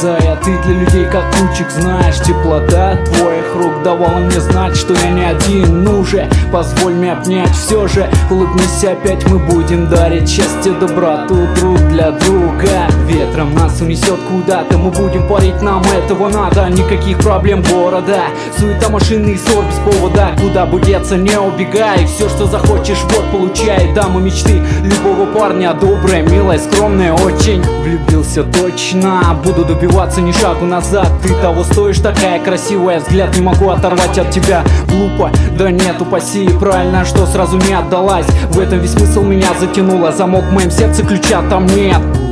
зая, ты для людей как лучик, знаешь, теплота твоих рук давала мне знать, что я не один. Ну же, позволь мне обнять, все же улыбнись опять, мы будем дарить счастье, доброту друг для друга. Ветром нас унесет куда-то, мы будем парить, нам этого надо. Никаких проблем города, суета машины и ссор без повода. Куда бы деться, не убегай, все что захочешь, вот получай. Дама мечты любого парня, добрая, милая, скромная очень. Влюбился точно, буду добиваться, ни шагу назад. Ты того стоишь, такая красивая, взгляд не могу оторвать от тебя. Глупо, да нет, упаси, правильно, что сразу не отдалась. В этом весь смысл меня затянуло, замок в моем сердце, ключа там нет.